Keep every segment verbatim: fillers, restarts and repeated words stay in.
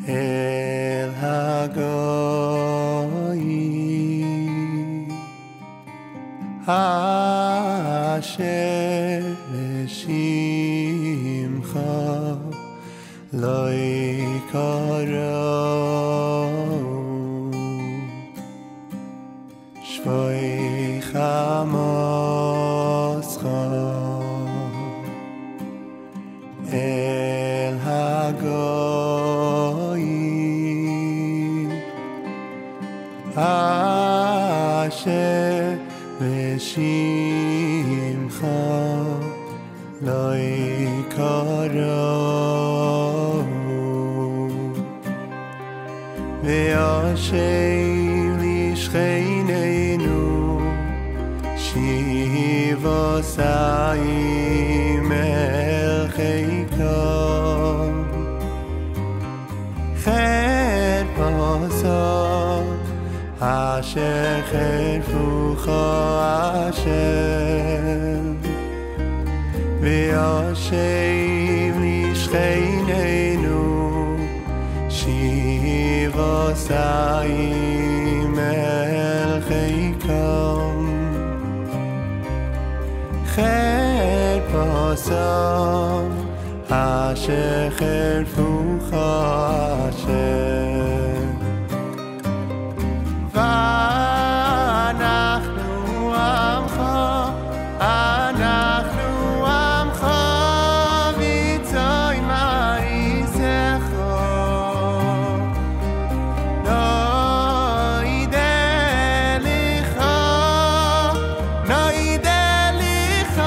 אל הגויים אשר לשמך לא יקראו שפוי חמוסך אל הגויים אשר לשמך לא יקראו וישב לשכננו שבעתיים אל חיקם חרפתו אשר חרפוך השם וישב לשכננו שבעתיים אל חיקם חרפתו אשר חרפוך השם ואנחנו עמך אנחנו עמך ויצוי מעשיך לא ידע לך לא ידע לך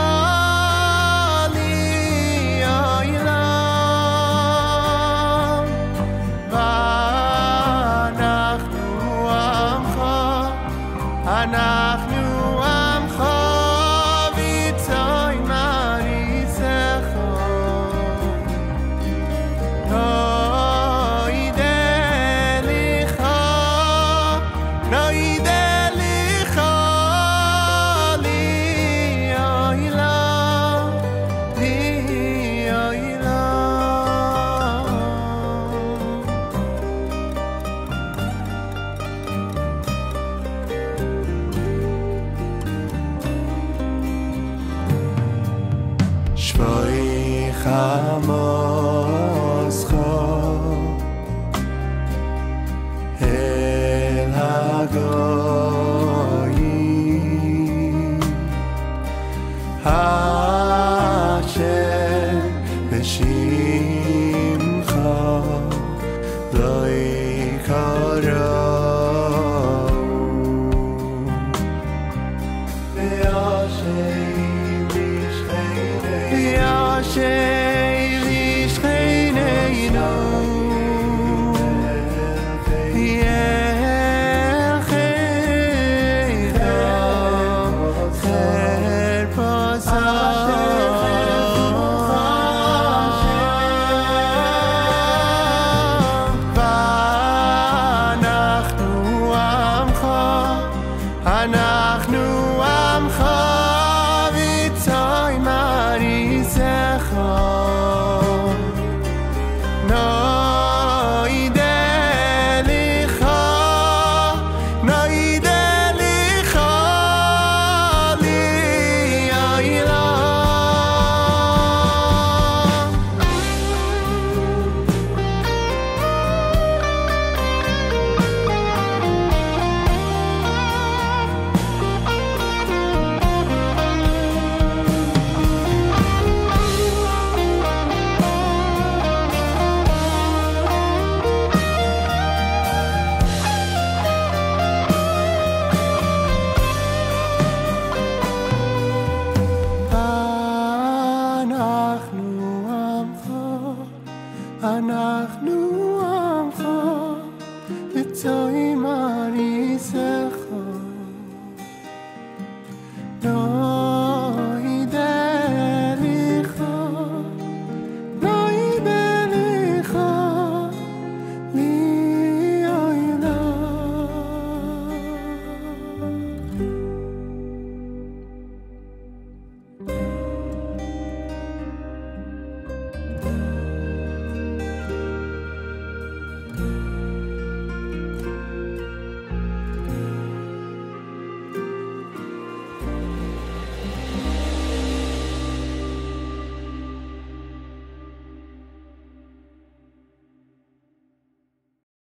לי עולם ואנחנו עמך אנחנו עמך ויצוי מעשיך לא ידע לך לא ידע לך לי עולם לי עולם שפוי חמוסך אל הגויים אשר בשמך לא